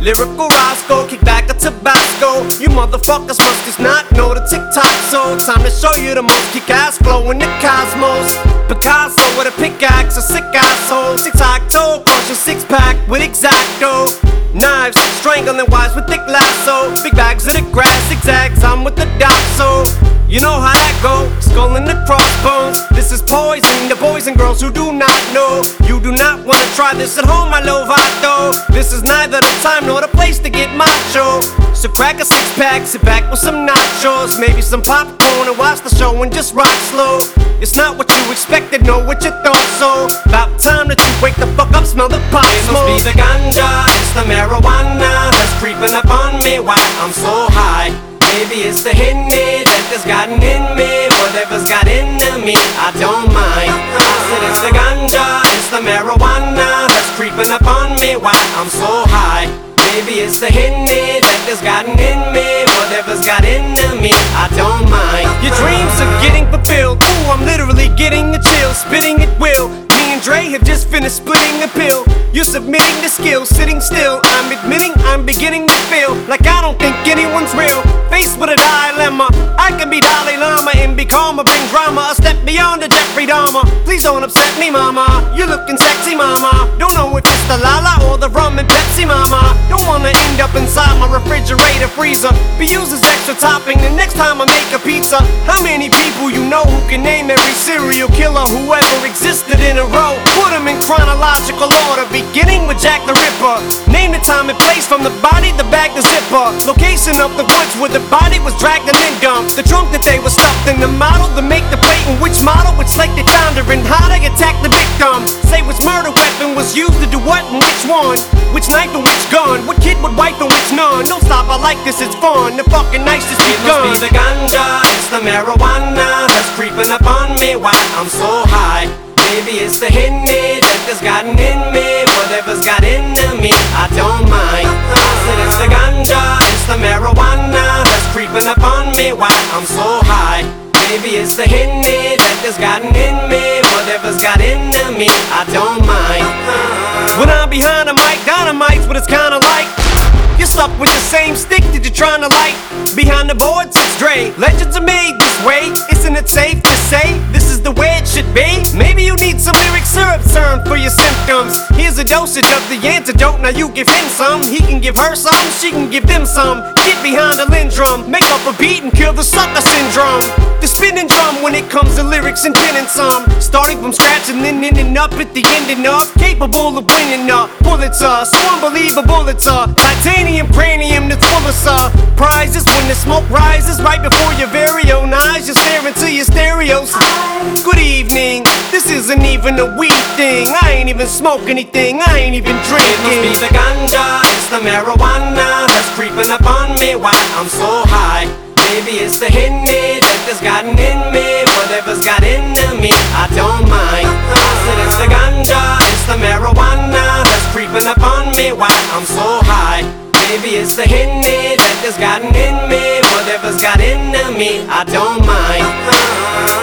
Lyrical Roscoe, kick back a Tabasco. You motherfuckers must just not know the TikTok. So time to show you the most kick-ass flow in the cosmos. Picasso with a pickaxe, a sick asshole. Tic-tac-toe, crush a six-pack with X-Acto. Knives, strangling wires with thick lasso. Big bags of the grass, zigzags, I'm with the dot. So you know how that go, skull and the crossbones. This is poison to boys and girls who do not know. You do not wanna try this at home, my Lovato. This is neither the time nor the place to get macho. So crack a six-pack, sit back with some nachos, maybe some popcorn, and watch the show and just rock slow. It's not what you expected, know what you thought. So about time that you wake the fuck up, smell the pot smoke. It must be the ganja, it's the marijuana that's creeping up on me while I'm so high. Maybe it's the Henny that has gotten in me. Whatever's got into me, I don't mind. I said it's the ganja, it's the marijuana that's creeping up on me while I'm so high. Maybe it's the Henny that has gotten in me. Whatever's got into me, I don't mind. Your dreams are getting fulfilled. Ooh, I'm literally getting a chill, spitting at will. Me and Dre have just finished splitting a pill. You're submitting the skill, sitting still. I'm admitting I'm beginning to feel like I don't think anyone's real. Faced with a dilemma, I can be Dalai Lama and be calm or bring drama. A step beyond the Jeffrey Dahmer. Please don't upset me, mama. You're looking sexy, mama. Don't know if it's the Lala or the rum and Pepsi, mama. Don't wanna end up inside my refrigerator freezer. Be used as extra topping the next time I make a pizza. How many people you know who can name every serial killer who ever existed in a row? Put them in chronological order, beginning with Jack the Ripper. Name the time and place, from the body, the bag, the zipper. Location of the woods where the body was dragged and then dumped. The trunk that they were stuffed in, the model, the make, the plate, and which model, which slate they found her, and how they attacked the victim. Say which murder weapon was used to do what and which one, which knife and which gun, what kid would wipe and which none. Don't stop, I like this, it's fun. The fucking nice just begun. It must be the ganja, it's the marijuana that's creeping up on me while I'm so high. Maybe it's the Henny that has gotten in me. Whatever's got into me, I don't mind. I said it's the ganja, it's the marijuana that's creeping up on me while I'm so high. Maybe it's the Henny that has gotten in me. Whatever's got into me, I don't mind. When I'm behind a mic, dynamite's what it's kinda like. You're stuck with the same stick that you're trying to light. Behind the board sits Dre. Legends are made this way. Isn't it safe to say this is the way it should be? Maybe you need some lyric syrup serum for your symptoms. Here's a dosage of the antidote. Now you give him some, he can give her some, she can give them some. Get behind the lindrum, make up a beat and kill the sucker syndrome. The spinning drum when it comes to lyrics and penning some. Starting from scratch and then ending up at the ending up. Capable of winning a Pulitzer. So unbelievable it's a titanium cranium that's full of surprises. When the smoke rises right before your very own eyes, you're staring to your stereos. Good evening, this isn't even a weed thing. I ain't even smoke anything, I ain't even drinking. It must be the ganja, it's the marijuana that's creeping up on me while I'm so high. Maybe it's the Henny that has gotten in me. Whatever's got into me, I don't mind. I said it's the ganja, it's the marijuana that's creeping up on me while I'm so high. Maybe it's the Henny that has gotten in me. Whatever's got into me, I don't mind.